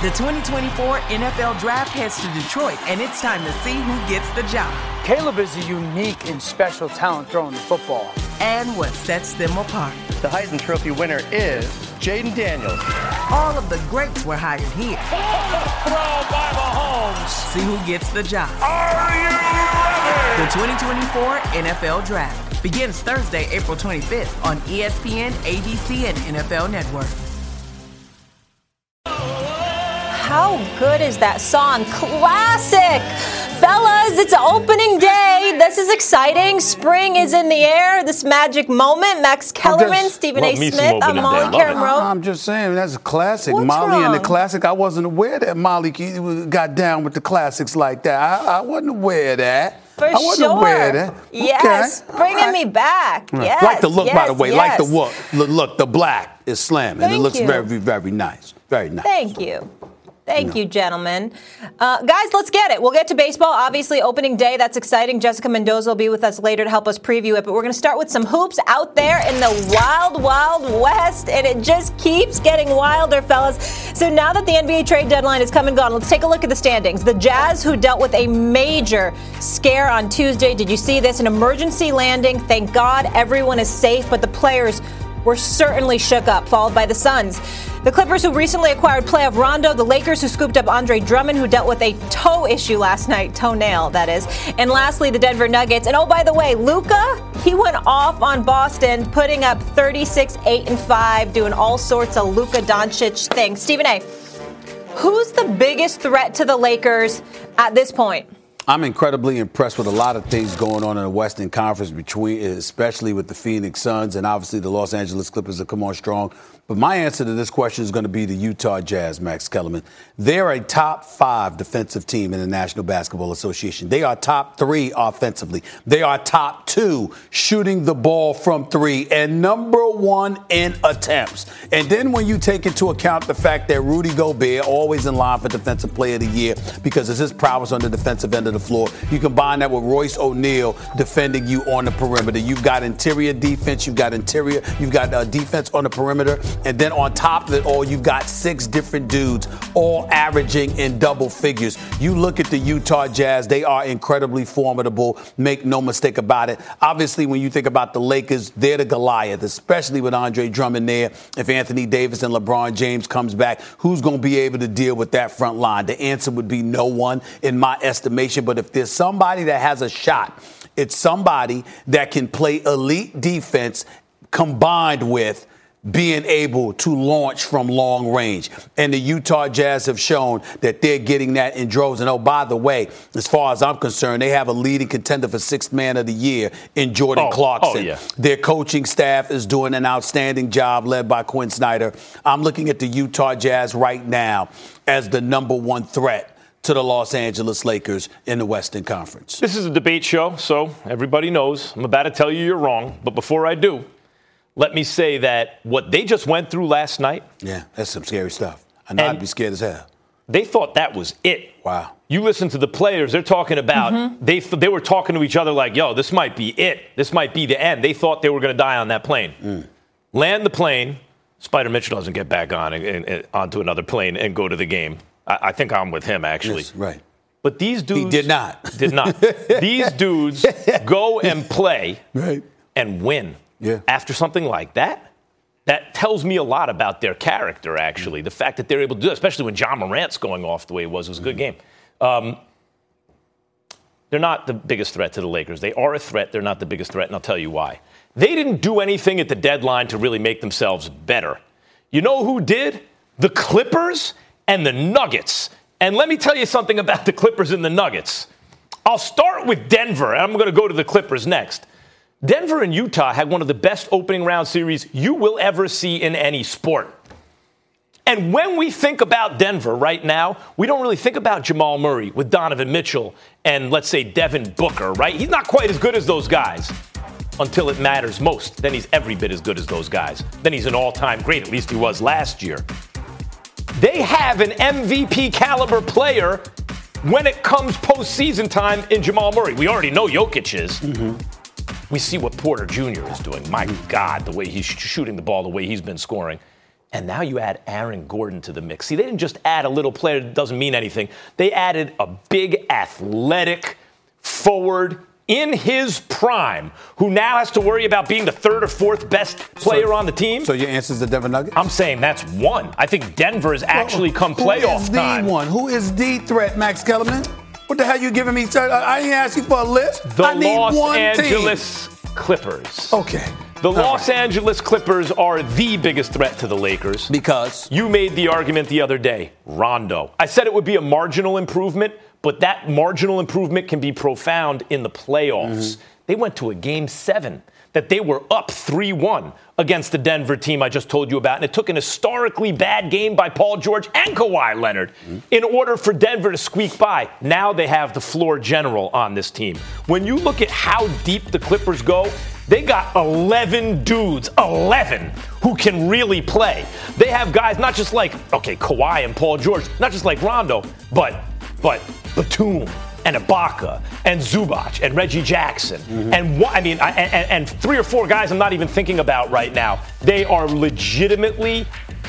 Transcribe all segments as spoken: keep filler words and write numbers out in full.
The twenty twenty-four N F L Draft heads to Detroit, and it's time to see who gets the job. Caleb is a unique and special talent throwing the football. And what sets them apart. The Heisman Trophy winner is Jaden Daniels. All of the greats were hired here. Throw by Mahomes. See who gets the job. Are you ready? The twenty twenty-four N F L Draft begins Thursday, April twenty-fifth on E S P N, A B C, and N F L Network. How good is that song? Classic! Fellas, it's opening day. This is exciting. Spring is in the air. This magic moment. Max Kellerman, just, Stephen well, A. Smith. I'm Molly Karen Rowe. I'm just saying, that's a classic. What's Molly wrong? and the classic. I wasn't aware that Molly got down with the classics like that. I, I wasn't aware of that. For I wasn't sure. aware of that. Yes, okay. bringing right. me back. Right. Yes, like the look, yes, by the way. Yes. Like the look. Look, look, the black is slamming. Thank it looks you. very, very nice. Very nice. Thank you. Thank you, gentlemen. Uh, guys, let's get it. We'll get to baseball. Obviously, opening day. That's exciting. Jessica Mendoza will be with us later to help us preview it. But we're going to start with some hoops out there in the wild, wild west. And it just keeps getting wilder, fellas. So now that the N B A trade deadline is come and gone, let's take a look at the standings. The Jazz, who dealt with a major scare on Tuesday. Did you see this? An emergency landing. Thank God everyone is safe. But the players were certainly shook up, followed by the Suns. The Clippers, who recently acquired playoff Rondo. The Lakers, who scooped up Andre Drummond, who dealt with a toe issue last night. Toenail, that is. And lastly, the Denver Nuggets. And oh, by the way, Luka, he went off on Boston, putting up thirty-six, eight, and five, doing all sorts of Luka Doncic things. Stephen A., who's the biggest threat to the Lakers at this point? I'm incredibly impressed with a lot of things going on in the Western Conference, between, especially with the Phoenix Suns, and obviously the Los Angeles Clippers have come on strong. But my answer to this question is going to be the Utah Jazz, Max Kellerman. They're a top five defensive team in the National Basketball Association. They are top three offensively. They are top two shooting the ball from three and number one in attempts. And then when you take into account the fact that Rudy Gobert always in line for Defensive Player of the Year because of his prowess on the defensive end of the floor, you combine that with Royce O'Neal defending you on the perimeter. You've got interior defense. You've got interior. You've got uh, defense on the perimeter. And then on top of it all, you've got six different dudes all averaging in double figures. You look at the Utah Jazz, they are incredibly formidable. Make no mistake about it. Obviously, when you think about the Lakers, they're the Goliath, especially with Andre Drummond there. If Anthony Davis and LeBron James comes back, who's going to be able to deal with that front line? The answer would be no one in my estimation. But if there's somebody that has a shot, it's somebody that can play elite defense combined with being able to launch from long range. And the Utah Jazz have shown that they're getting that in droves. And, oh, by the way, as far as I'm concerned, they have a leading contender for sixth man of the year in Jordan oh, Clarkson. Oh, yeah. Their coaching staff is doing an outstanding job led by Quinn Snyder. I'm looking at the Utah Jazz right now as the number one threat to the Los Angeles Lakers in the Western Conference. This is a debate show, so everybody knows. I'm about to tell you you're wrong. But before I do, let me say that what they just went through last night. Yeah, that's some scary stuff. I know I'd be scared as hell. They thought that was it. Wow. You listen to the players, they're talking about, Mm-hmm. they they were talking to each other like, yo, this might be it. This might be the end. They thought they were going to die on that plane. Mm. Land the plane. Spider Mitchell doesn't get back on and, and, and onto another plane and go to the game. I, I think I'm with him, actually. Yes, right. But these dudes. He did not. Did not. These dudes go and play right. and win. Yeah. After something like that. That tells me a lot about their character, actually. The fact that they're able to do it, especially when John Morant's going off the way it was, it was a good game. Um, they're not the biggest threat to the Lakers. They are a threat. They're not the biggest threat, and I'll tell you why. They didn't do anything at the deadline to really make themselves better. You know who did? The Clippers and the Nuggets. And let me tell you something about the Clippers and the Nuggets. I'll start with Denver, and I'm going to go to the Clippers next. Denver and Utah had one of the best opening round series you will ever see in any sport. And when we think about Denver right now, we don't really think about Jamal Murray with Donovan Mitchell and, let's say, Devin Booker, right? He's not quite as good as those guys until it matters most. Then he's every bit as good as those guys. Then he's an all-time great, at least he was last year. They have an M V P caliber player when it comes postseason time in Jamal Murray. We already know Jokic is. Mm-hmm. We see what Porter Junior is doing. My God, the way he's shooting the ball, the way he's been scoring. And now you add Aaron Gordon to the mix. See, they didn't just add a little player that doesn't mean anything. They added a big, athletic forward in his prime who now has to worry about being the third or fourth best player so, on the team. So your answer is the Denver Nuggets? I'm saying that's one. I think Denver has actually come playoff Who is time. the one? Who is the threat, Max Kellerman? What the hell you giving me? I didn't ask you for a list. The I need Los one Angeles team. Clippers. Okay. The All Los right. Angeles Clippers are the biggest threat to the Lakers. Because? You made the argument the other day, Rondo. I said it would be a marginal improvement, but that marginal improvement can be profound in the playoffs. Mm-hmm. They went to a game seven that they were up three one against the Denver team I just told you about. And it took an historically bad game by Paul George and Kawhi Leonard mm-hmm. in order for Denver to squeak by. Now they have the floor general on this team. When you look at how deep the Clippers go, they got eleven dudes, eleven, who can really play. They have guys not just like, okay, Kawhi and Paul George, not just like Rondo, but, but Batum and Ibaka and Zubac and Reggie Jackson. Mm-hmm. And I mean, I, and, and three or four guys I'm not even thinking about right now. They are legitimately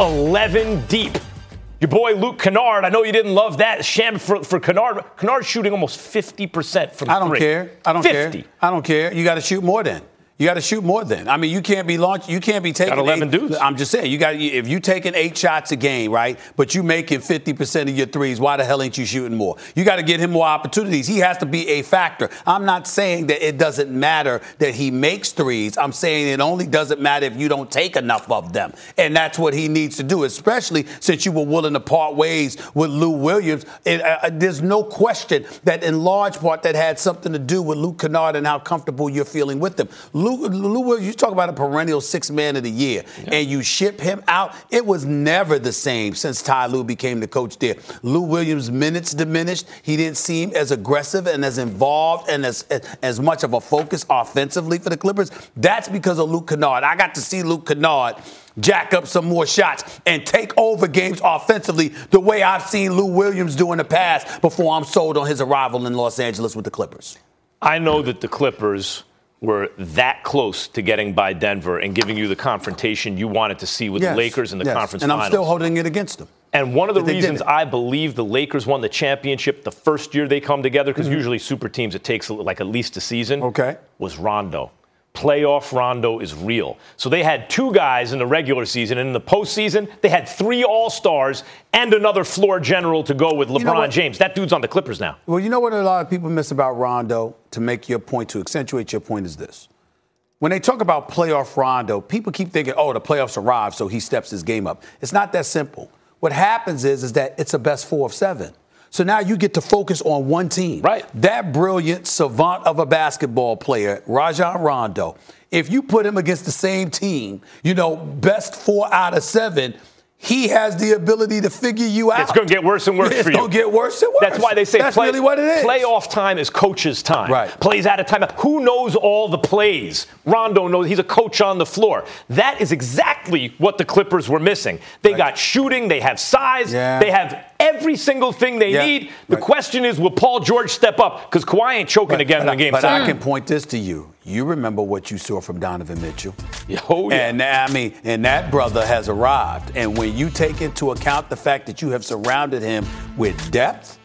eleven deep. Your boy Luke Kennard, I know you didn't love that sham for, for Kennard. Kennard's shooting almost fifty percent from I don't three. care. I don't fifty. care. I don't care. You got to shoot more then. You got to shoot more then. I mean, you can't be launch. You can't be taking got eleven eight, dudes. I'm just saying, you got if you taking eight shots a game, right? But you making fifty percent of your threes. Why the hell ain't you shooting more? You got to get him more opportunities. He has to be a factor. I'm not saying that it doesn't matter that he makes threes. I'm saying it only doesn't matter if you don't take enough of them, and that's what he needs to do. Especially since you were willing to part ways with Lou Williams. It, uh, there's no question that in large part that had something to do with Luke Kennard and how comfortable you're feeling with him. Lou, Lou Williams. You talk about a perennial six man of the year, yeah. and you ship him out. It was never the same since Ty Lue became the coach there. Lou Williams' minutes diminished. He didn't seem as aggressive and as involved and as, as, as much of a focus offensively for the Clippers. That's because of Luke Kennard. I got to see Luke Kennard jack up some more shots and take over games offensively the way I've seen Lou Williams do in the past before I'm sold on his arrival in Los Angeles with the Clippers. I know that the Clippers were that close to getting by Denver and giving you the confrontation you wanted to see with yes, the Lakers in the yes. conference and finals. I'm still holding it against them. And one of the They reasons didn't. I believe the Lakers won the championship the first year they come together, because Mm-hmm. usually super teams, it takes like at least a season, Okay. was Rondo. Playoff Rondo is real. So they had two guys in the regular season, and in the postseason, they had three All-Stars and another floor general to go with LeBron You know what? James. That dude's on the Clippers now. Well, you know what a lot of people miss about Rondo, to make your point, to accentuate your point, is this. When they talk about playoff Rondo, people keep thinking, oh, the playoffs arrived, so he steps his game up. It's not that simple. What happens is, is that it's a best four of seven. So now you get to focus on one team. Right. That brilliant savant of a basketball player, Rajon Rondo, if you put him against the same team, you know, best four out of seven, he has the ability to figure you out. It's going to get worse and worse it's for you. It's going to get worse and worse. That's why they say That's play, really what it is. Playoff time is coach's time. Right. Plays out of time. Who knows all the plays? Rondo knows. He's a coach on the floor. That is exactly what the Clippers were missing. They Right. got shooting. They have size. Yeah. They have every single thing they Yeah. need. The Right. question is, will Paul George step up? Because Kawhi ain't choking But- again but in the I- game But seven. I can point this to you. You remember what you saw from Donovan Mitchell. Oh, yeah. And I mean, and that brother has arrived. And when you take into account the fact that you have surrounded him with depth,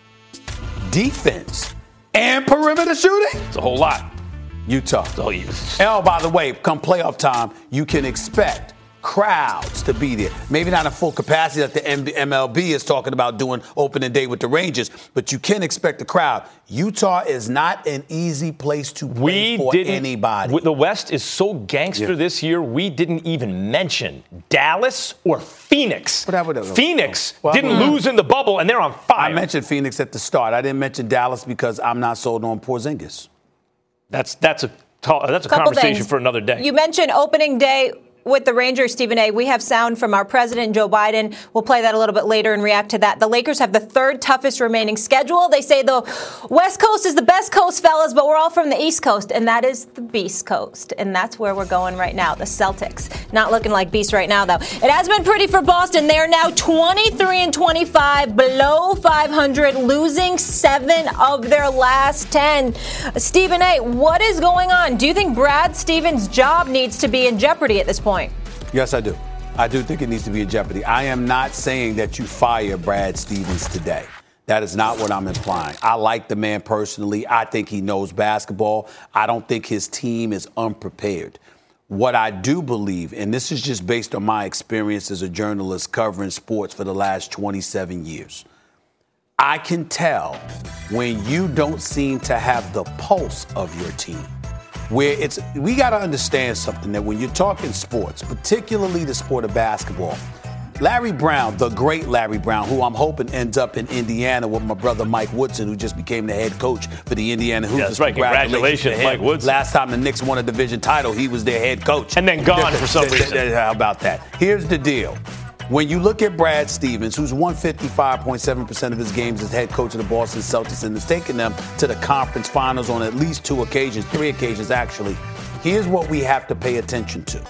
defense, and perimeter shooting, It's a whole lot. Utah. Oh, you. And oh, by the way, come playoff time, you can expect crowds to be there. Maybe not at full capacity that the M L B is talking about doing opening day with the Rangers, but you can expect a crowd. Utah is not an easy place to play We for didn't, anybody. The West is so gangster Yeah. this year, we didn't even mention Dallas or Phoenix. What happened to- Phoenix Well, didn't I'm- lose in the bubble, and they're on fire. I mentioned Phoenix at the start. I didn't mention Dallas because I'm not sold on Porzingis. That's that's a ta- that's a Couple conversation things. for another day. You mentioned opening day with the Rangers, Stephen A. We have sound from our president, Joe Biden. We'll play that a little bit later and react to that. The Lakers have the third toughest remaining schedule. They say the West Coast is the best coast, fellas, but we're all from the East Coast, and that is the Beast Coast. And that's where we're going right now, the Celtics. Not looking like beasts right now, though. It has been pretty for Boston. They are now twenty-three and twenty-five, below five hundred, losing seven of their last ten. Stephen A., what is going on? Do you think Brad Stevens' job needs to be in jeopardy at this point? Yes, I do. I do think it needs to be in jeopardy. I am not saying that you fire Brad Stevens today. That is not what I'm implying. I like the man personally. I think he knows basketball. I don't think his team is unprepared. What I do believe, and this is just based on my experience as a journalist covering sports for the last twenty-seven years, I can tell when you don't seem to have the pulse of your team. Where it's, we got to understand something, that when you're talking sports, particularly the sport of basketball, Larry Brown, the great Larry Brown, who I'm hoping ends up in Indiana with my brother Mike Woodson, who just became the head coach for the Indiana Hoosiers. Yeah, that's right. Congratulations, Congratulations Mike Woodson. Last time the Knicks won a division title, he was their head coach. And then gone for some reason. How about that? Here's the deal. When you look at Brad Stevens, who's won fifty-five point seven percent of his games as head coach of the Boston Celtics and has taken them to the conference finals on at least two occasions, three occasions actually, here's what we have to pay attention to.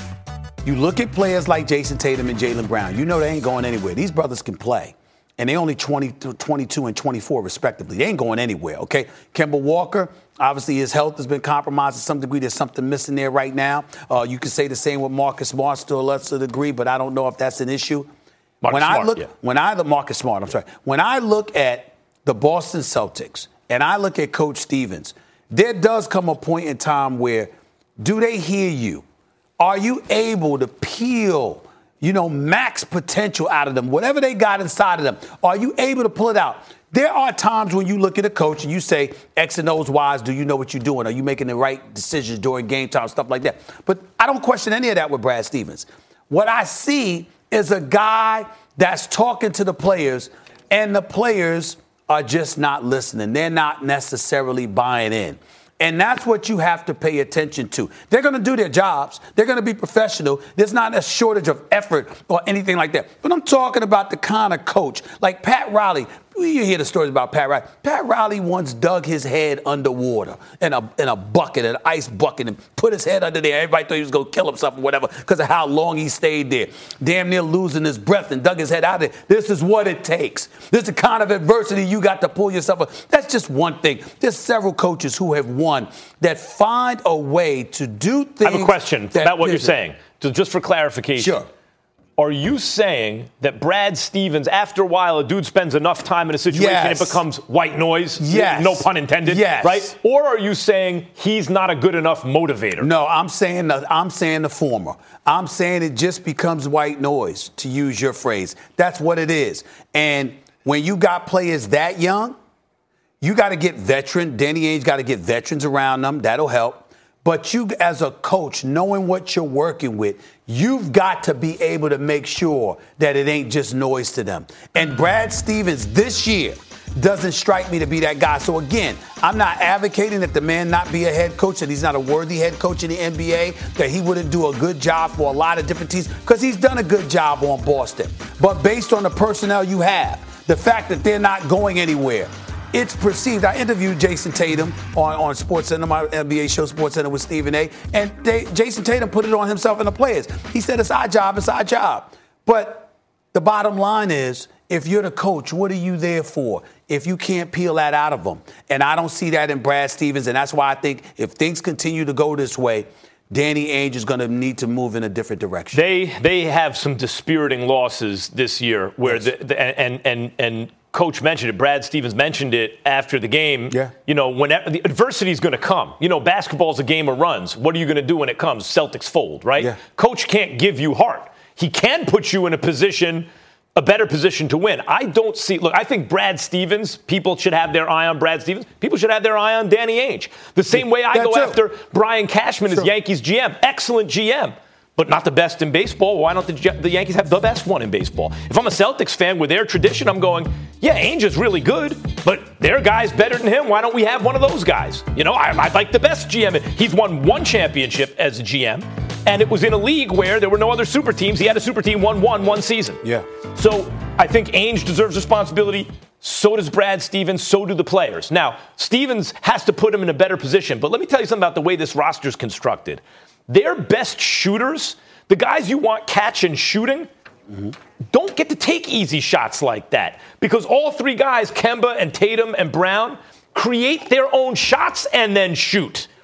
You look at players like Jason Tatum and Jaylen Brown, you know they ain't going anywhere. These brothers can play. And they only twenty, twenty-two and twenty-four respectively. They ain't going anywhere, okay? Kemba Walker, obviously his health has been compromised to some degree. There's something missing there right now. Uh, you could say the same with Marcus Smart to a lesser degree, but I don't know if that's an issue. Marcus when Smart, I look, yeah. when I look, Marcus Smart, I'm sorry. When I look at the Boston Celtics and I look at Coach Stevens, there does come a point in time where, do they hear you? Are you able to peel, you know, max potential out of them, whatever they got inside of them? Are you able to pull it out? There are times when you look at a coach and you say, X and O's, Y's, do you know what you're doing? Are you making the right decisions during game time, stuff like that? But I don't question any of that with Brad Stevens. What I see is a guy that's talking to the players, and the players are just not listening. They're not necessarily buying in. And that's what you have to pay attention to. They're going to do their jobs. They're going to be professional. There's not a shortage of effort or anything like that. But I'm talking about the kind of coach like Pat Riley. You hear the stories about Pat Riley. Pat Riley once dug his head underwater in a in a bucket, an ice bucket, and put his head under there. Everybody thought he was going to kill himself or whatever because of how long he stayed there. Damn near losing his breath and dug his head out of there. This is what it takes. This is the kind of adversity you got to pull yourself up. That's just one thing. There's several coaches who have won that find a way to do things. I have a question about what you're saying. So just for clarification. Sure. Are you saying that Brad Stevens, after a while, a dude spends enough time in a situation, yes. it becomes white noise? Yes. No pun intended. Yes. Right? Or are you saying he's not a good enough motivator? No, I'm saying the, I'm saying the former. I'm saying it just becomes white noise, to use your phrase. That's what it is. And when you got players that young, you got to get veteran. Danny Ainge got to get veterans around them. That'll help. But you, as a coach, knowing what you're working with, you've got to be able to make sure that it ain't just noise to them. And Brad Stevens this year doesn't strike me to be that guy. So, again, I'm not advocating that the man not be a head coach, that he's not a worthy head coach in the N B A, that he wouldn't do a good job for a lot of different teams, because he's done a good job on Boston. But based on the personnel you have, the fact that they're not going anywhere, it's perceived. I interviewed Jason Tatum on, on SportsCenter, my N B A show SportsCenter with Stephen A. And they, Jason Tatum put it on himself and the players. He said, it's our job, it's our job. But the bottom line is, if you're the coach, what are you there for if you can't peel that out of them? And I don't see that in Brad Stevens. And that's why I think if things continue to go this way, Danny Ainge is going to need to move in a different direction. They they have some dispiriting losses this year where yes. the, the and and and Coach mentioned it. Brad Stevens mentioned it after the game. Yeah. You know, when the adversity is going to come. You know, basketball's a game of runs. What are you going to do when it comes? Celtics fold, right? Yeah. Coach can't give you heart. He can put you in a position, a better position to win. I don't see. Look, I think Brad Stevens. People should have their eye on Brad Stevens. People should have their eye on Danny Ainge. The same way I That go too. after Brian Cashman Sure. as Yankees G M. Excellent G M. But not the best in baseball. Why don't the, the Yankees have the best one in baseball? If I'm a Celtics fan with their tradition, I'm going, yeah, Ainge is really good, but their guy's better than him. Why don't we have one of those guys? You know, I, I'd like the best G M. He's won one championship as a G M, and it was in a league where there were no other super teams. He had a super team, won one one season. Yeah. So I think Ainge deserves responsibility. So does Brad Stevens. So do the players. Now, Stevens has to put him in a better position. But let me tell you something about the way this roster's constructed. Their best shooters, the guys you want catch and shooting, mm-hmm. don't get to take easy shots like that. Because all three guys, Kemba and Tatum and Brown, create their own shots and then shoot.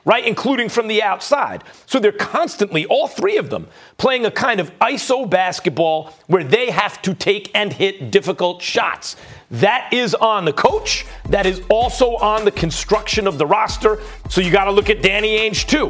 right, including from the outside. So they're constantly, all three of them, playing a kind of I S O basketball where they have to take and hit difficult shots. That is on the coach. That is also on the construction of the roster. So you got to look at Danny Ainge, too.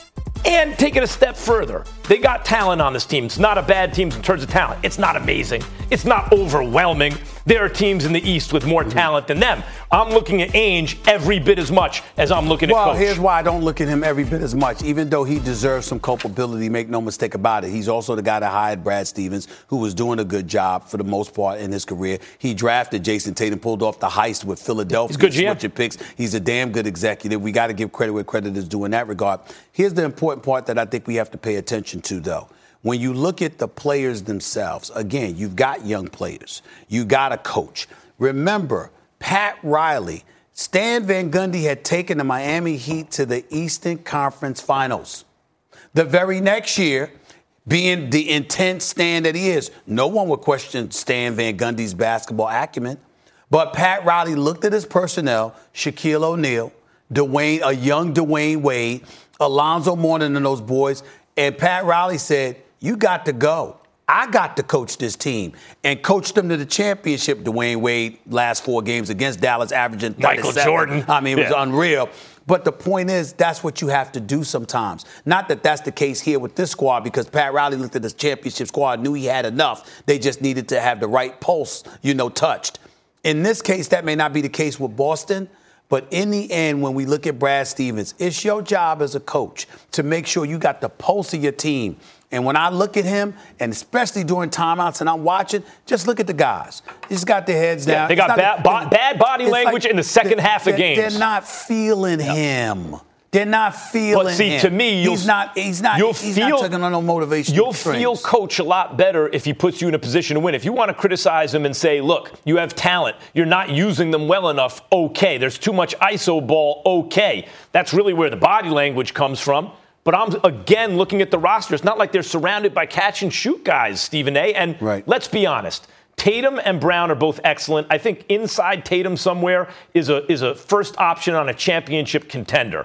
And take it a step further. They got talent on this team. It's not a bad team in terms of talent. It's not amazing. It's not overwhelming. There are teams in the East with more talent than them. I'm looking at Ainge every bit as much as I'm looking well, at Coach. Well, here's why I don't look at him every bit as much. Even though he deserves some culpability, make no mistake about it. He's also the guy that hired Brad Stevens, who was doing a good job for the most part in his career. He drafted Jason Tatum, pulled off the heist with Philadelphia. He's good G M. Switching picks. He's a damn good executive. We got to give credit where credit is due in that regard. Here's the important part that I think we have to pay attention to, though. When you look at the players themselves, again, you've got young players. You got a coach. Remember, Pat Riley, Stan Van Gundy had taken the Miami Heat to the Eastern Conference Finals. The very next year, being the intense Stan that he is, no one would question Stan Van Gundy's basketball acumen. But Pat Riley looked at his personnel, Shaquille O'Neal, Dwayne, a young Dwayne Wade, Alonzo Mourning and those boys, and Pat Riley said, you got to go. I got to coach this team and coach them to the championship. Dwayne Wade, last four games against Dallas, averaging Michael Jordan. I mean, it was yeah. unreal. But the point is, that's what you have to do sometimes. Not that that's the case here with this squad, because Pat Riley looked at this championship squad, knew he had enough. They just needed to have the right pulse, you know, touched. In this case, that may not be the case with Boston. But in the end, when we look at Brad Stevens, it's your job as a coach to make sure you got the pulse of your team. And when I look at him, and especially during timeouts and I'm watching, just look at the guys. They just got their heads down. Yeah, they got bad, bo- bad body language like in the second half of games. They're not feeling yep. him. They're not feeling but see, him. to me, he's not. He's not. You'll he's feel, not taking on no motivation. You'll trains. feel coach a lot better if he puts you in a position to win. If you want to criticize him and say, "Look, you have talent. You're not using them well enough." Okay, there's too much I S O ball. Okay, that's really where the body language comes from. But I'm, again, looking at the roster. It's not like they're surrounded by catch-and-shoot guys, Stephen A. And right. let's be honest. Tatum and Brown are both excellent. I think inside Tatum somewhere is a is a first option on a championship contender.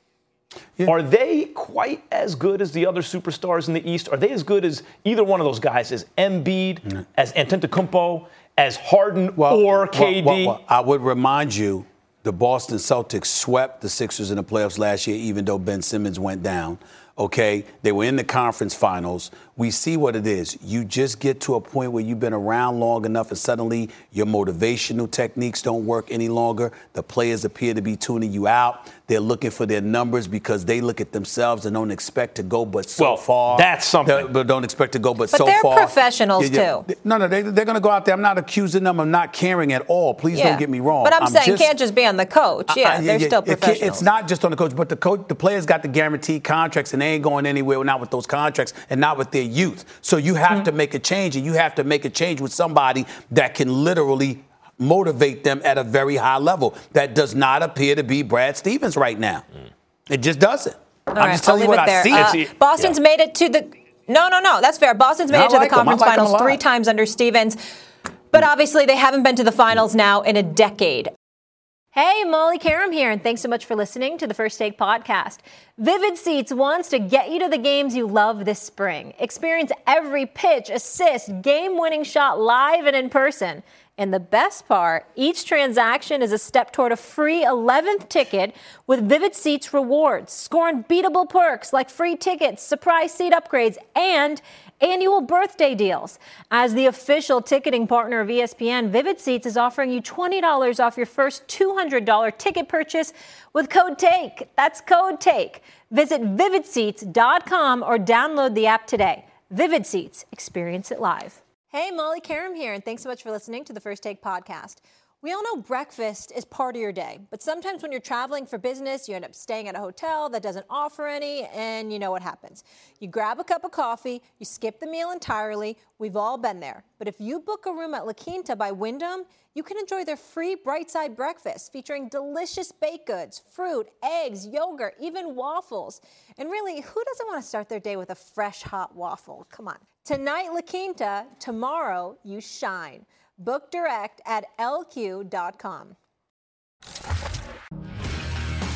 Yeah. Are they quite as good as the other superstars in the East? Are they as good as either one of those guys, as Embiid, mm-hmm. as Antetokounmpo, as Harden, well, or K D? Well, well, well, I would remind you, the Boston Celtics swept the Sixers in the playoffs last year, even though Ben Simmons went down. Okay, they were in the conference finals. We see what it is. You just get to a point where you've been around long enough and suddenly your motivational techniques don't work any longer. The players appear to be tuning you out. They're looking for their numbers because they look at themselves and don't expect to go but so well, far. That's something. But don't expect to go but, but so far. But they're professionals, yeah, yeah. too. No, no, they, they're going to go out there. I'm not accusing them of not caring at all. Please yeah. don't get me wrong. But I'm, I'm saying just, can't just be on the coach. Yeah, I, I, they're yeah, still yeah. professionals. It's not just on the coach, but the coach, the players got the guaranteed contracts, and they ain't going anywhere not with those contracts and not with their youth. So you have mm-hmm. to make a change, and you have to make a change with somebody that can literally motivate them at a very high level. That does not appear to be Brad Stevens right now. Mm. It just doesn't. All I'm right, just telling I'll you what I see. Uh, Boston's yeah. made it to the – no, no, no. That's fair. Boston's made I it to like the conference like finals three times under Stevens. But obviously they haven't been to the finals now in a decade. Hey, Molly Karam here, and thanks so much for listening to the First Take podcast. Vivid Seats wants to get you to the games you love this spring. Experience every pitch, assist, game-winning shot live and in person. And the best part, each transaction is a step toward a free eleventh ticket with Vivid Seats rewards. Score unbeatable perks like free tickets, surprise seat upgrades, and annual birthday deals. As the official ticketing partner of E S P N, Vivid Seats is offering you twenty dollars off your first two hundred dollars ticket purchase with code TAKE. That's code TAKE. Visit vivid seats dot com or download the app today. Vivid Seats. Experience it live. Hey, Molly Karam here, and thanks so much for listening to the First Take podcast. We all know breakfast is part of your day, but sometimes when you're traveling for business, you end up staying at a hotel that doesn't offer any, and you know what happens. You grab a cup of coffee, you skip the meal entirely. We've all been there. But if you book a room at La Quinta by Wyndham, you can enjoy their free Bright Side breakfast featuring delicious baked goods, fruit, eggs, yogurt, even waffles. And really, who doesn't want to start their day with a fresh, hot waffle? Come on. Tonight, La Quinta. Tomorrow, you shine. Book direct at L Q dot com.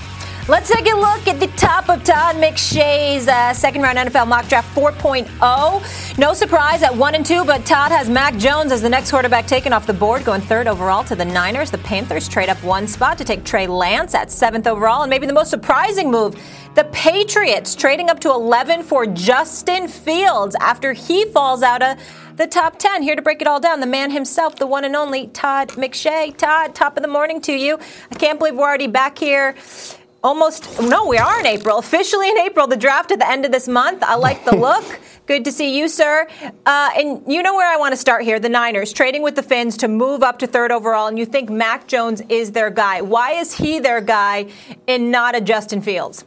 Let's take a look at the top of Todd McShay's uh, second-round N F L mock draft four point oh. No surprise at one and two, but Todd has Mac Jones as the next quarterback taken off the board, going third overall to the Niners. The Panthers trade up one spot to take Trey Lance at seventh overall, and maybe the most surprising move, the Patriots trading up to eleven for Justin Fields after he falls out of the top ten. Here to break it all down, the man himself, the one and only Todd McShay. Todd, top of the morning to you. I can't believe we're already back here. Almost, no, we are in April. Officially in April, the draft at the end of this month. I like the look. Good to see you, sir. Uh, and you know where I want to start here. The Niners trading with the Finns to move up to third overall, and you think Mac Jones is their guy. Why is he their guy and not a Justin Fields?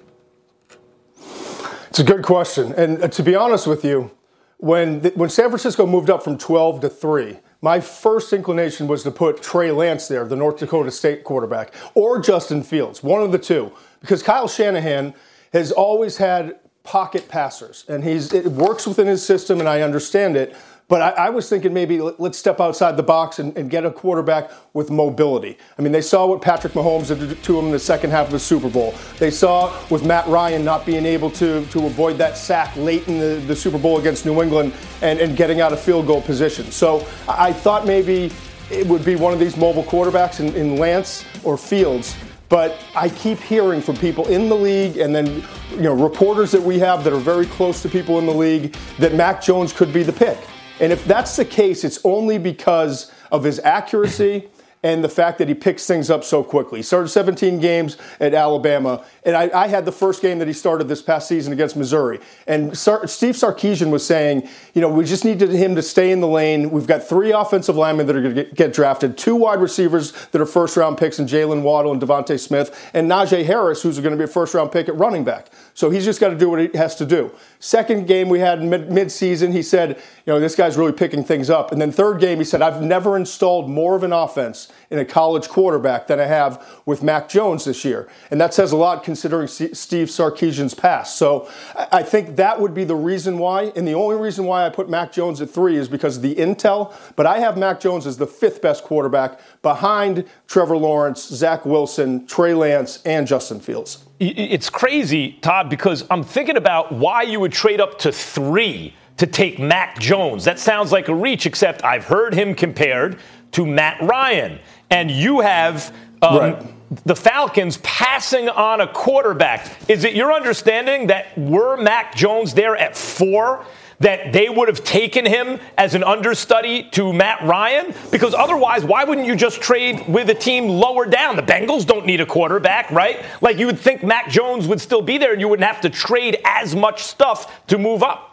It's a good question. And uh, to be honest with you, when the, when San Francisco moved up from twelve to three, my first inclination was to put Trey Lance there, the North Dakota State quarterback, or Justin Fields, one of the two. Because Kyle Shanahan has always had pocket passers, and he's it works within his system, and I understand it. But I, I was thinking maybe let's step outside the box and, and get a quarterback with mobility. I mean, they saw what Patrick Mahomes did to him in the second half of the Super Bowl. They saw with Matt Ryan not being able to, to avoid that sack late in the, the Super Bowl against New England and, and getting out of field goal position. So I thought maybe it would be one of these mobile quarterbacks in, in Lance or Fields. But I keep hearing from people in the league and then, you know, reporters that we have that are very close to people in the league that Mac Jones could be the pick. And if that's the case, it's only because of his accuracy and the fact that he picks things up so quickly. He started seventeen games at Alabama, and I, I had the first game that he started this past season against Missouri. And Sar- Steve Sarkisian was saying, you know, we just needed him to stay in the lane. We've got three offensive linemen that are going to get drafted, two wide receivers that are first-round picks in Jalen Waddle and Devontae Smith, and Najee Harris, who's going to be a first-round pick at running back. So he's just got to do what he has to do. Second game we had mid- mid-season, he said, you know, this guy's really picking things up. And then third game, he said, I've never installed more of an offense in a college quarterback than I have with Mac Jones this year. And that says a lot considering C- Steve Sarkisian's past. So I-, I think that would be the reason why. And the only reason why I put Mac Jones at three is because of the intel. But I have Mac Jones as the fifth best quarterback behind Trevor Lawrence, Zach Wilson, Trey Lance, and Justin Fields. It's crazy, Todd, because I'm thinking about why you would trade up to three to take Mac Jones. That sounds like a reach, except I've heard him compared to Matt Ryan. And you have um, right. the Falcons passing on a quarterback. Is it your understanding that were Mac Jones there at four, that they would have taken him as an understudy to Matt Ryan? Because otherwise, why wouldn't you just trade with a team lower down? The Bengals don't need a quarterback, right? Like, you would think Mac Jones would still be there and you wouldn't have to trade as much stuff to move up.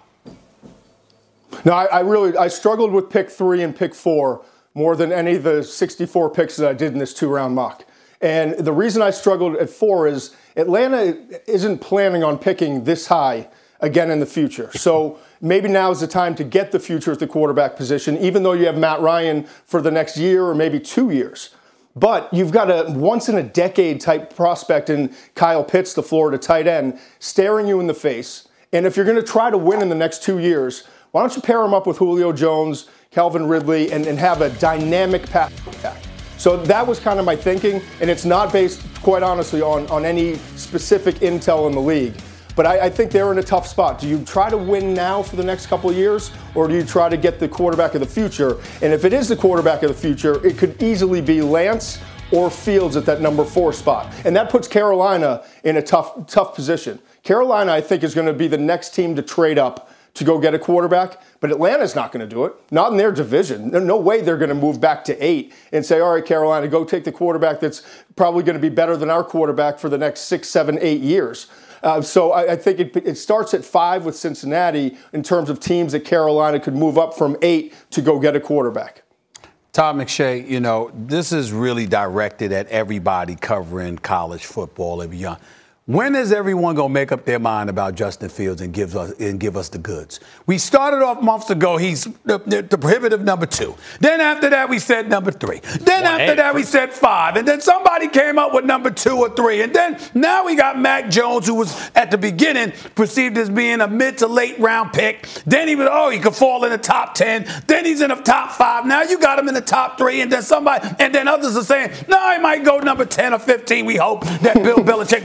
No, I, I really, I struggled with pick three and pick four more than any of the sixty-four picks that I did in this two-round mock. And the reason I struggled at four is Atlanta isn't planning on picking this high again in the future. So maybe now is the time to get the future at the quarterback position, even though you have Matt Ryan for the next year or maybe two years. But you've got a once-in-a-decade type prospect in Kyle Pitts, the Florida tight end, staring you in the face. And if you're going to try to win in the next two years, why don't you pair him up with Julio Jones, Calvin Ridley, and, and have a dynamic pass attack? So that was kind of my thinking, and it's not based, quite honestly, on, on any specific intel in the league. But I, I think they're in a tough spot. Do you try to win now for the next couple of years, or do you try to get the quarterback of the future? And if it is the quarterback of the future, it could easily be Lance or Fields at that number four spot. And that puts Carolina in a tough, tough position. Carolina, I think, is going to be the next team to trade up to go get a quarterback, but Atlanta's not going to do it. Not in their division. There's no way they're going to move back to eight and say, all right, Carolina, go take the quarterback that's probably going to be better than our quarterback for the next six, seven, eight years. Uh, so I, I think it, it starts at five with Cincinnati in terms of teams that Carolina could move up from eight to go get a quarterback. Todd McShay, you know, this is really directed at everybody covering college football and beyond. When is everyone going to make up their mind about Justin Fields and give us and give us the goods? We started off months ago, he's the, the, the prohibitive number two. Then after that, we said number three. Then well, after hey, that, we said five. And then somebody came up with number two or three. And then now we got Mac Jones, who was at the beginning perceived as being a mid to late round pick. Then he was, oh, he could fall in the top ten. Then he's in the top five. Now you got him in the top three. And then somebody, and then others are saying, no, he might go number ten or fifteen. We hope that Bill Belichick moves up a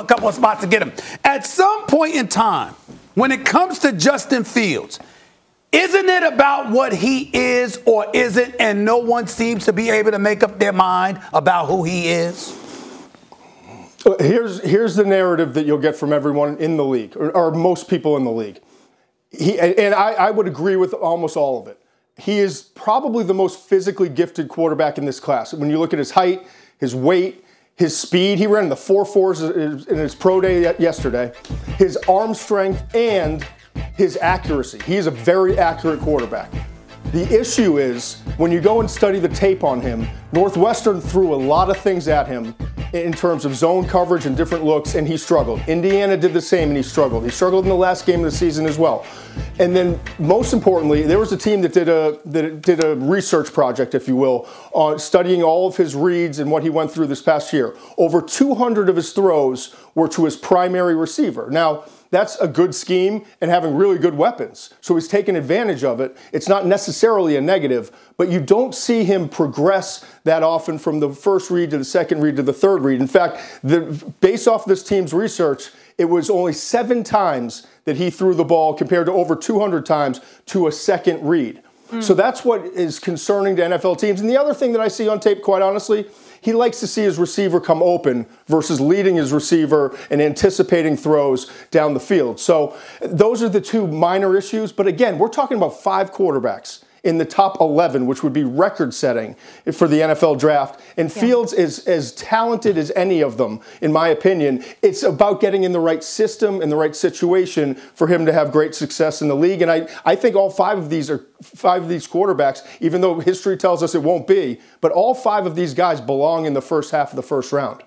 couple of spots to get him. At some point in time, when it comes to Justin Fields, isn't it about what he is or isn't, and no one seems to be able to make up their mind about who he is? Here's here's the narrative that you'll get from everyone in the league, or, or most people in the league. He, and I, I would agree with almost all of it. He is probably the most physically gifted quarterback in this class. When you look at his height, his weight, his speed, he ran in the four fours in his pro day yesterday, his arm strength, and his accuracy. He is a very accurate quarterback. The issue is, when you go and study the tape on him, Northwestern threw a lot of things at him in terms of zone coverage and different looks, and he struggled. Indiana did the same, and he struggled. He struggled in the last game of the season as well. And then, most importantly, there was a team that did a that did a research project, if you will, on studying all of his reads and what he went through this past year. Over two hundred of his throws were to his primary receiver. Now, that's a good scheme and having really good weapons. So he's taken advantage of it. It's not necessarily a negative, but you don't see him progress that often from the first read to the second read to the third read. In fact, the, based off this team's research, it was only seven times that he threw the ball compared to over two hundred times to a second read. Mm. So that's what is concerning to N F L teams. And the other thing that I see on tape, quite honestly, he likes to see his receiver come open versus leading his receiver and anticipating throws down the field. So those are the two minor issues. But again, we're talking about five quarterbacks in the top eleven, which would be record-setting for the N F L draft. And yeah. Fields is as talented as any of them, in my opinion. It's about getting in the right system and the right situation for him to have great success in the league. And I, I think all five of these are five of these quarterbacks, even though history tells us it won't be, but all five of these guys belong in the first half of the first round.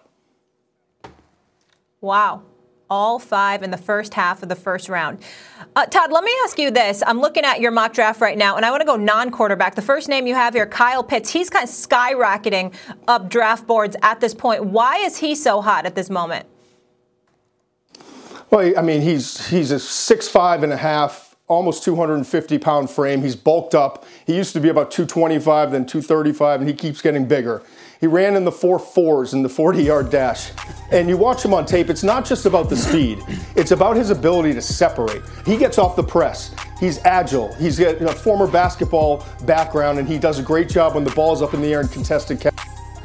Wow. All five in the first half of the first round. Uh, Todd, let me ask you this. I'm looking at your mock draft right now, and I want to go non-quarterback. The first name you have here, Kyle Pitts, he's kind of skyrocketing up draft boards at this point. Why is he so hot at this moment? Well, I mean, he's he's a six five and a half, almost two hundred fifty pound frame. He's bulked up. He used to be about two twenty-five, then two thirty-five, and he keeps getting bigger. He ran in the four fours in the forty-yard dash. And you watch him on tape, it's not just about the speed. It's about his ability to separate. He gets off the press. He's agile. He's got a former basketball background, and he does a great job when the ball's up in the air in contested catch.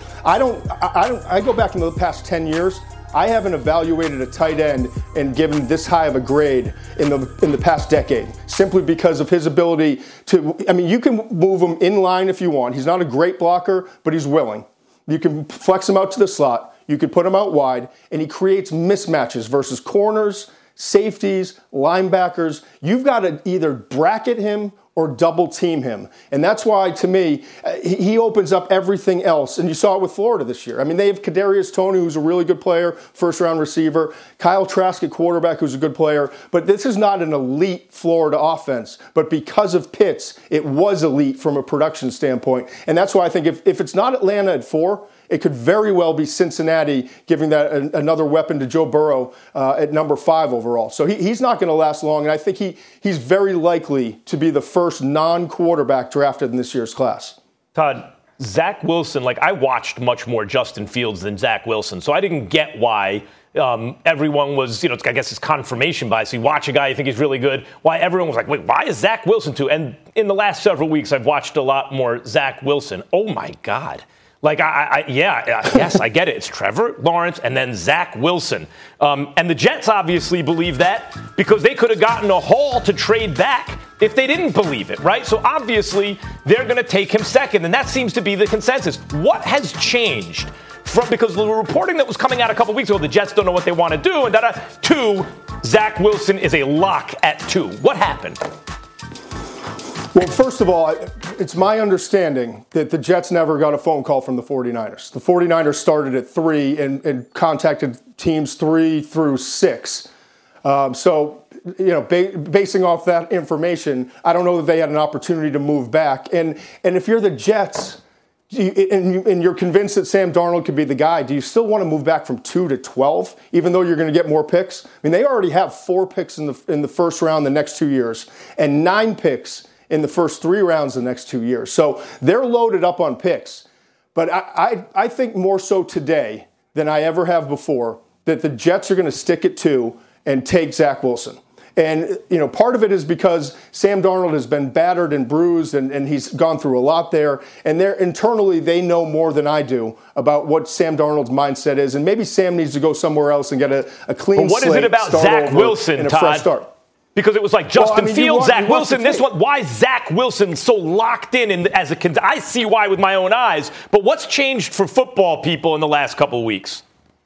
I don't, I don't, I go back in the past ten years, I haven't evaluated a tight end and given this high of a grade in the in the past decade, simply because of his ability to, I mean, you can move him in line if you want. He's not a great blocker, but he's willing. You can flex him out to the slot. You could put him out wide, and he creates mismatches versus corners, safeties, linebackers. You've got to either bracket him or double team him. And that's why, to me, he opens up everything else. And you saw it with Florida this year. I mean, they have Kadarius Toney, who's a really good player, first-round receiver. Kyle Trask at quarterback, who's a good player. But this is not an elite Florida offense. But because of Pitts, it was elite from a production standpoint. And that's why I think if, if it's not Atlanta at four, it could very well be Cincinnati giving that an, another weapon to Joe Burrow uh, at number five overall. So he, he's not going to last long, and I think he he's very likely to be the first non-quarterback drafted in this year's class. Todd, Zach Wilson, like I watched much more Justin Fields than Zach Wilson, so I didn't get why um, everyone was, you know, I guess it's confirmation bias. You watch a guy, you think he's really good, why everyone was like, wait, why is Zach Wilson too? And in the last several weeks, I've watched a lot more Zach Wilson. Oh, my God. Like, I, I yeah, yes, I get it. It's Trevor Lawrence and then Zach Wilson. Um, and the Jets obviously believe that because they could have gotten a haul to trade back if they didn't believe it, right? So obviously they're going to take him second, and that seems to be the consensus. What has changed from, because the reporting that was coming out a couple weeks ago, the Jets don't know what they want to do, and da-da, two, Zach Wilson is a lock at two. What happened? Well, first of all, it's my understanding that the Jets never got a phone call from the 49ers. The 49ers started at three and, and contacted teams three through six. Um, so, you know, ba- basing off that information, I don't know that they had an opportunity to move back. And and if you're the Jets you, and, you, and you're convinced that Sam Darnold could be the guy, do you still want to move back from two to twelve, even though you're going to get more picks? I mean, they already have four picks in the in the first round the next two years and nine picks in the first three rounds the next two years. So they're loaded up on picks. But I, I, I think more so today than I ever have before that the Jets are going to stick it to and take Zach Wilson. And, you know, part of it is because Sam Darnold has been battered and bruised, and, and he's gone through a lot there. And they're internally, they know more than I do about what Sam Darnold's mindset is. And maybe Sam needs to go somewhere else and get a, a clean but what slate. What is it about Zach Wilson, and a Todd? fresh start. Because it was like Justin well, I mean, Fields, want, Zach Wilson. This one, why is Zach Wilson so locked in? in as a, I see why with my own eyes. But what's changed for football people in the last couple of weeks?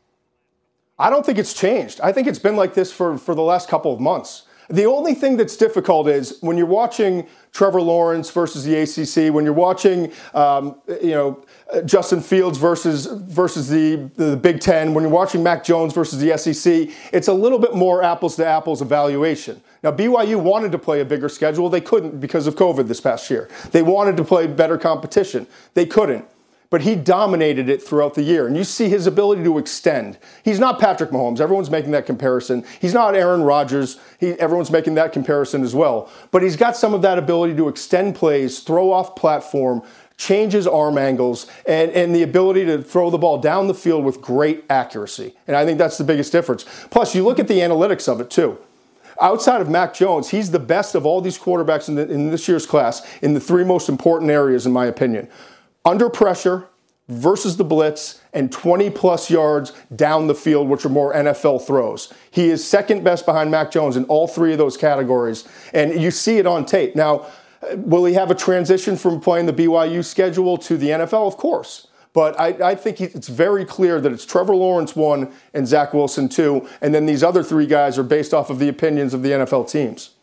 I don't think it's changed. I think it's been like this for, for the last couple of months. The only thing that's difficult is when you're watching Trevor Lawrence versus the A C C, when you're watching, um, you know, Justin Fields versus versus the, the Big Ten, when you're watching Mac Jones versus the S E C, it's a little bit more apples to apples evaluation. Now, B Y U wanted to play a bigger schedule. They couldn't because of COVID this past year. They wanted to play better competition. They couldn't. But he dominated it throughout the year. And you see his ability to extend. He's not Patrick Mahomes. Everyone's making that comparison. He's not Aaron Rodgers. He, everyone's making that comparison as well. But he's got some of that ability to extend plays, throw off platform, change his arm angles, and, and the ability to throw the ball down the field with great accuracy. And I think that's the biggest difference. Plus, you look at the analytics of it, too. Outside of Mac Jones, he's the best of all these quarterbacks in, the, in this year's class in the three most important areas, in my opinion. Under pressure versus the blitz, and twenty-plus yards down the field, which are more N F L throws. He is second best behind Mac Jones in all three of those categories, and you see it on tape. Now, will he have a transition from playing the B Y U schedule to the N F L? Of course. But I, I think he, it's very clear that it's Trevor Lawrence one and Zach Wilson two, and then these other three guys are based off of the opinions of the N F L teams.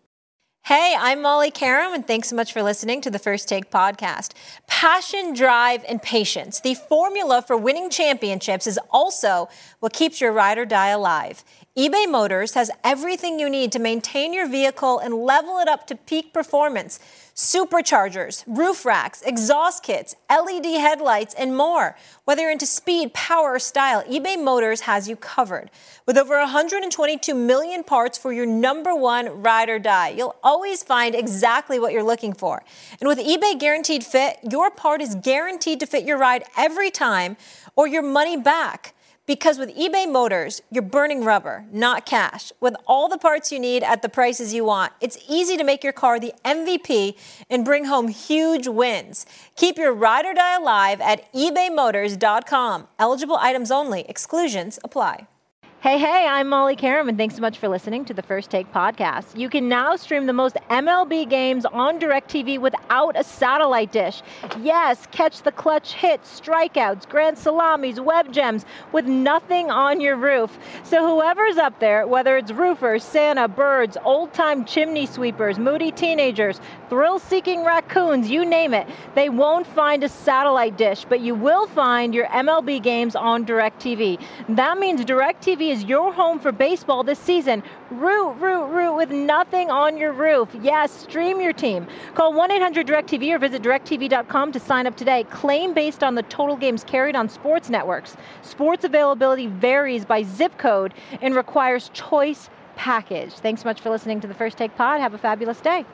Hey, I'm Molly Karam, and thanks so much for listening to the First Take podcast. Passion, drive, and patience. The formula for winning championships is also what keeps your ride or die alive. eBay Motors has everything you need to maintain your vehicle and level it up to peak performance. Superchargers, roof racks, exhaust kits, L E D headlights, and more. Whether you're into speed, power, or style, eBay Motors has you covered. With over one hundred twenty-two million parts for your number one ride or die, you'll always find exactly what you're looking for. And with eBay Guaranteed Fit, your part is guaranteed to fit your ride every time or your money back. Because with eBay Motors, you're burning rubber, not cash. With all the parts you need at the prices you want, it's easy to make your car the M V P and bring home huge wins. Keep your ride or die alive at ebay motors dot com. Eligible items only. Exclusions apply. Hey, hey, I'm Molly Karam, and thanks so much for listening to the First Take podcast. You can now stream the most M L B games on DirecTV without a satellite dish. Yes, catch the clutch hits, strikeouts, grand salamis, web gems with nothing on your roof. So whoever's up there, whether it's roofers, Santa, birds, old-time chimney sweepers, moody teenagers, thrill-seeking raccoons, you name it, they won't find a satellite dish, but you will find your M L B games on DirecTV. That means DirecTV is your home for baseball this season. Root, root, root with nothing on your roof. Yes, stream your team. Call one eight hundred direct T V or visit direct T V dot com to sign up today. Claim based on the total games carried on sports networks. Sports availability varies by zip code and requires choice package. Thanks so much for listening to the First Take Pod. Have a fabulous day.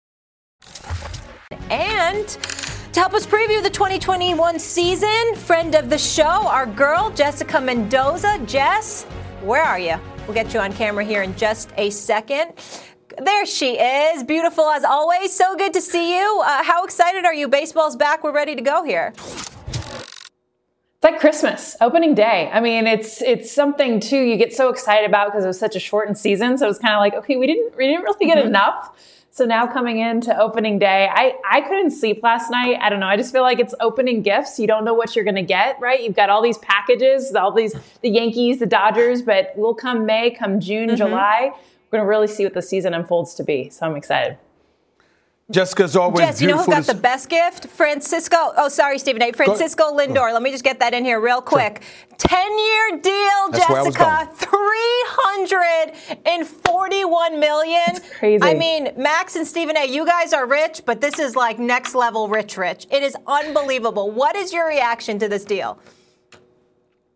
And to help us preview the twenty twenty-one season, friend of the show, our girl, Jessica Mendoza. Jess, where are you? We'll get you on camera here in just a second. There she is, beautiful as always. So good to see you. Uh, how excited are you? Baseball's back. We're ready to go here. It's like Christmas, opening day. I mean, it's it's something, too, you get so excited about because it was such a shortened season. So it was kind of like, okay, we didn't, we didn't really get mm-hmm. enough. So now coming into opening day, I, I couldn't sleep last night. I don't know. I just feel like it's opening gifts. You don't know what you're going to get, right? You've got all these packages, all these, the Yankees, the Dodgers, but we'll come May, come June, mm-hmm. July. We're going to really see what the season unfolds to be. So I'm excited. Jessica's always Jess, you know who got the best gift? Francisco. Oh, sorry, Stephen A. Francisco Lindor. Let me just get that in here real quick. ten-year deal, That's Jessica. three hundred forty-one million dollars. That's crazy. I mean, Max and Stephen A., you guys are rich, but this is like next level rich, rich. It is unbelievable. What is your reaction to this deal?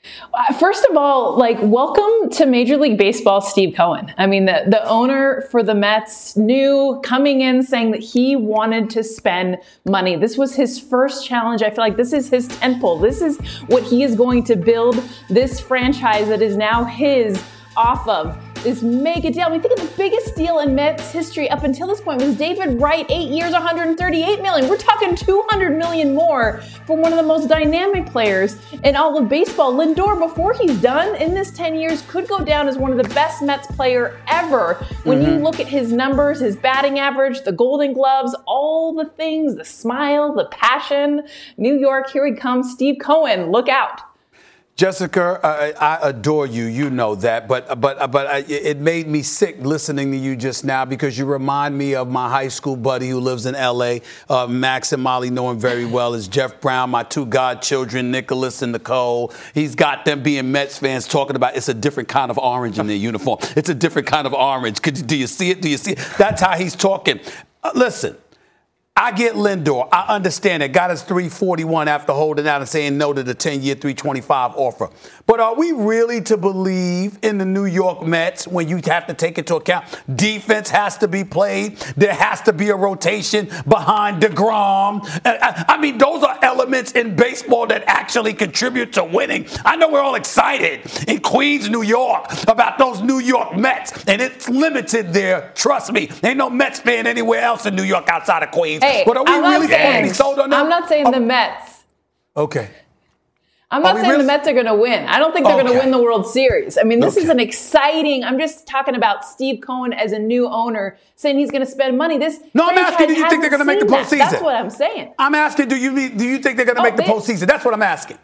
Uh, First of all, like, welcome to Major League Baseball, Steve Cohen. I mean, the, the owner for the Mets knew coming in saying that he wanted to spend money. This was his first challenge. I feel like this is his tentpole. This is what he is going to build this franchise that is now his off of. This mega deal. I mean, think of the biggest deal in Mets history up until this point was David Wright, eight years, one hundred thirty-eight million dollars. We're talking two hundred million dollars more for one of the most dynamic players in all of baseball. Lindor, before he's done in this ten years, could go down as one of the best Mets player ever. When mm-hmm. you look at his numbers, his batting average, the Golden Gloves, all the things, the smile, the passion. New York, here he comes, Steve Cohen. Look out. Jessica, I, I adore you. You know that, but but but I, it made me sick listening to you just now because you remind me of my high school buddy who lives in L A. Uh, Max and Molly know him very well. Is Jeff Brown, my two godchildren, Nicholas and Nicole. He's got them being Mets fans talking about it's a different kind of orange in their uniform. It's a different kind of orange. Could, do you see it? Do you see it? That's how he's talking. Uh, listen. I get Lindor. I understand it. Got us three forty-one after holding out and saying no to the ten-year, three twenty-five offer. But are we really to believe in the New York Mets when you have to take into account defense has to be played? There has to be a rotation behind DeGrom. I, I mean, those are elements in baseball that actually contribute to winning. I know we're all excited in Queens, New York about those New York Mets, and it's limited there. Trust me. Ain't no Mets fan anywhere else in New York outside of Queens. Hey, but are we I'm really not saying, be sold on them? I'm not saying oh, the Mets. Okay. I'm not saying really? the Mets are going to win. I don't think they're okay. going to win the World Series. I mean, this okay. is an exciting. I'm just talking about Steve Cohen as a new owner saying he's going to spend money. This no, I'm asking. Do you think they're going to make the postseason? That. That's what I'm saying. I'm asking. Do you do you think they're going to oh, make the they, postseason? That's what I'm asking.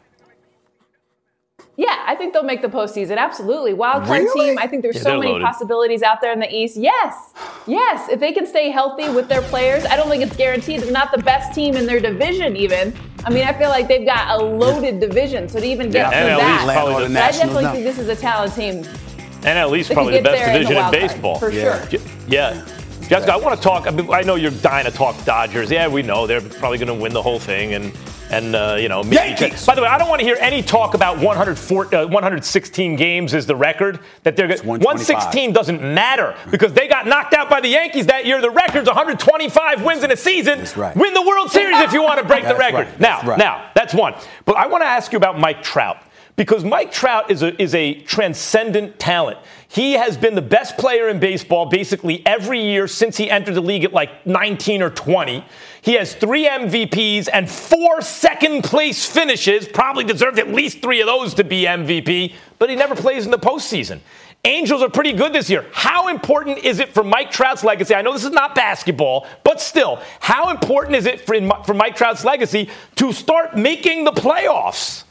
Yeah, I think they'll make the postseason. Absolutely. Wild card really? team. I think there's yeah, so many loaded. possibilities out there in the East. Yes. Yes. If they can stay healthy with their players, I don't think it's guaranteed. They're not the best team in their division even. I mean, I feel like they've got a loaded division. So to even get yeah, to that, probably the I definitely think this is a talent team. And at least probably the best division in, in baseball. For yeah. sure. Yeah. Jessica, I want to talk. I, mean, I know you're dying to talk Dodgers. Yeah, we know they're probably going to win the whole thing, and and uh, you know. Yankees. By the way, I don't want to hear any talk about one hundred four, uh, one hundred sixteen games is the record that they're going. one sixteen doesn't matter because they got knocked out by the Yankees that year. The record's one hundred twenty-five wins in a season. That's right. Win the World Series if you want to break the record. Right. Now, right. now that's one. But I want to ask you about Mike Trout. Because Mike Trout is a is a transcendent talent. He has been the best player in baseball basically every year since he entered the league at like nineteen or twenty. He has three M V Ps and four second-place finishes. Probably deserved at least three of those to be M V P, but he never plays in the postseason. Angels are pretty good this year. How important is it for Mike Trout's legacy? I know this is not basketball, but still, how important is it for, for Mike Trout's legacy to start making the playoffs?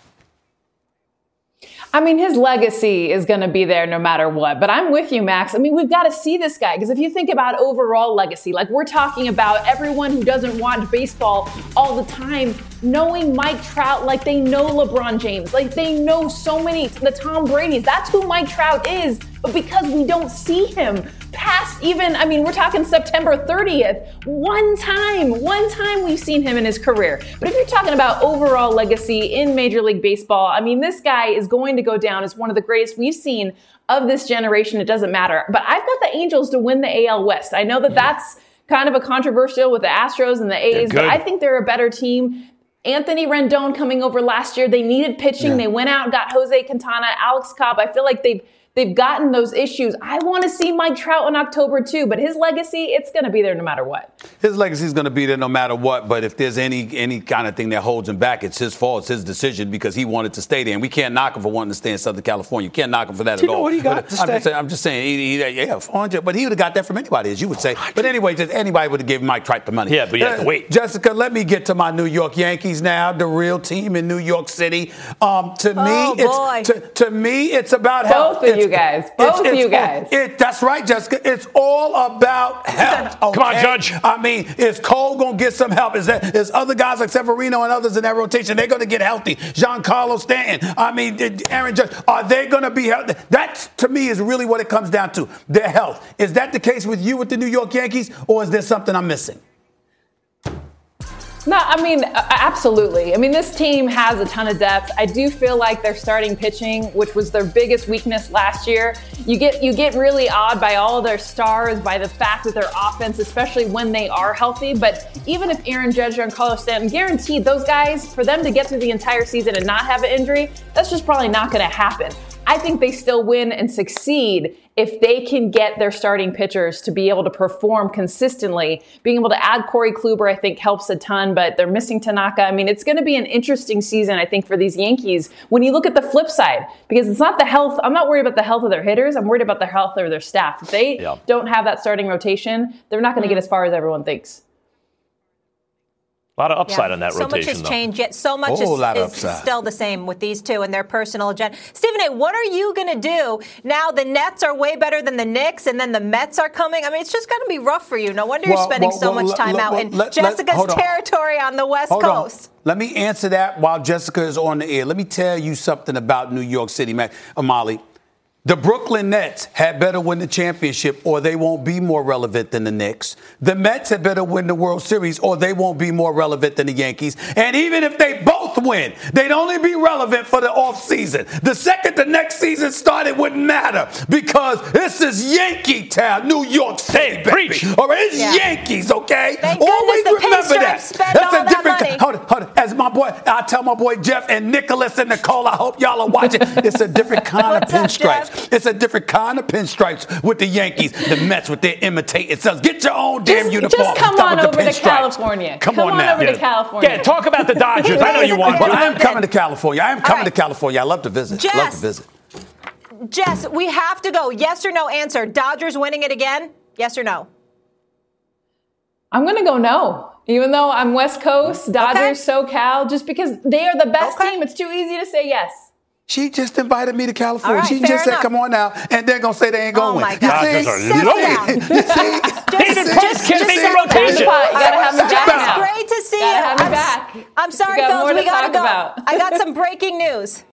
I mean, his legacy is going to be there no matter what. But I'm with you, Max. I mean, we've got to see this guy. Because if you think about overall legacy, like we're talking about everyone who doesn't watch baseball all the time, knowing Mike Trout like they know LeBron James, like they know so many, the Tom Brady's. That's who Mike Trout is. But because we don't see him past even, I mean, we're talking September thirtieth, one time, one time we've seen him in his career. But if you're talking about overall legacy in Major League Baseball, I mean, this guy is going to go down as one of the greatest we've seen of this generation. It doesn't matter. But I've got the Angels to win the A L West. I know that that's kind of a controversial with the Astros and the A's, but I think they're a better team. Anthony Rendon coming over last year, they needed pitching. Yeah. They went out and got Jose Quintana, Alex Cobb. I feel like they've They've gotten those issues. I want to see Mike Trout in October, too. But his legacy, it's going to be there no matter what. His legacy is going to be there no matter what. But if there's any any kind of thing that holds him back, it's his fault. It's his decision because he wanted to stay there. And we can't knock him for wanting to stay in Southern California. You can't knock him for that Do at you all. know what he got but to I'm, stay? just saying, I'm just saying, he, he, yeah, four hundred. But he would have got that from anybody, as you would say. But anyway, just anybody would have given Mike Trout the money. Yeah, but you have to wait. Jessica, let me get to my New York Yankees now, the real team in New York City. Um, to Oh, me, boy. it's to, to me, it's about Both health. of It's- you guys. Both of it's you all- guys. It, that's right, Jessica. It's all about health. Okay? Come on, Judge. I mean, is Cole going to get some help? Is that is other guys like Severino and others in that rotation? They're going to get healthy. Giancarlo Stanton. I mean, Aaron Judge. Are they going to be healthy? That to me is really what it comes down to. Their health. Is that the case with you with the New York Yankees, or is there something I'm missing? No, I mean, absolutely. I mean, this team has a ton of depth. I do feel like their starting pitching, which was their biggest weakness last year, you get you get really awed by all their stars, by the fact that their offense, especially when they are healthy. But even if Aaron Judge and Carlos Stanton, guaranteed those guys, for them to get through the entire season and not have an injury, that's just probably not going to happen. I think they still win and succeed if they can get their starting pitchers to be able to perform consistently. Being able to add Corey Kluber, I think, helps a ton, but they're missing Tanaka. I mean, it's going to be an interesting season, I think, for these Yankees when you look at the flip side, because it's not the health. I'm not worried about the health of their hitters. I'm worried about the health of their staff. If they yeah. don't have that starting rotation, they're not going to get as far as everyone thinks. A lot of upside yeah. on that so rotation, So much has though. changed, yet so much is, is still the same with these two and their personal agenda. Stephen A., what are you going to do now? The Nets are way better than the Knicks, and then the Mets are coming. I mean, it's just going to be rough for you. No wonder well, you're spending well, so well, much time well, out well, in let, Jessica's let, territory on the West hold Coast. On. Let me answer that while Jessica is on the air. Let me tell you something about New York City, Mac, Amali. The Brooklyn Nets had better win the championship or they won't be more relevant than the Knicks. The Mets had better win the World Series or they won't be more relevant than the Yankees. And even if they both win, they'd only be relevant for the offseason. The second the next season started wouldn't matter because this is Yankee town, New York City, hey, baby. Preach. All right, it's yeah. Yankees, okay? Thank Always goodness the remember that. Spend That's all a different. that money. Hold on, hold on. As my boy, I tell my boy Jeff and Nicholas and Nicole, I hope y'all are watching. It's a different kind of pinstripes. Up, it's a different kind of pinstripes with the Yankees, the Mets with their imitating selves. Get your own damn just, uniform. Just come Stop on with over the to California. Come, come on, on now. over Yeah. to California. Yeah, talk about the Dodgers. I know you want to. Well, I am coming to California. I am coming right. to California. I love to visit. Jess, love to visit. Jess, we have to go. Yes or no answer. Dodgers winning it again? Yes or no? I'm going to go no. Even though I'm West Coast, Dodgers, okay. SoCal, just because they are the best okay. team, it's too easy to say yes. She just invited me to California. Right, she just enough. said, come on now. And they're going to say they ain't going oh to win. win. Oh, my God. You see? Settle down. You see? David Price can't make a rotation. You got to have me back now. Great to see you. you. Have me I'm, back. I'm sorry, we got fellas. more We to got to talk go. about. I got some breaking news.